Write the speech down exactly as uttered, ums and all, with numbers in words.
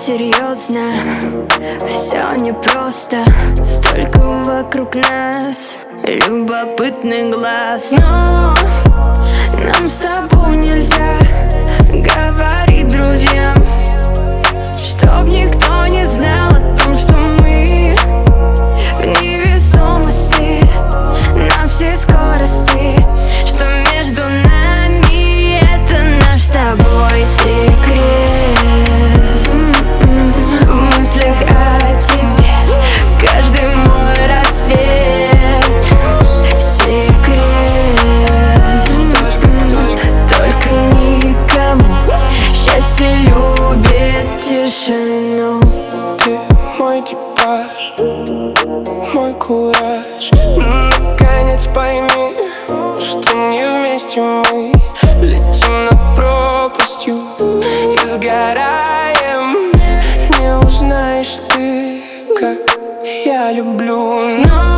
серьезно, все непросто, столько вокруг нас любопытный глаз. Но нам с тобой нельзя говорить друзьям, чтоб никто не знал о том, что мы в невесомости на всей скорости, что между нами это наш с тобой секрет. В мыслях о тебе каждый мой рассвет секрет. Только, только никому счастье любит тишину. Ты мой типаж, мой кураж. Наконец пойми, что не вместе мы летим над пропастью и сгораем. Не узнаешь ты, как я люблю. Но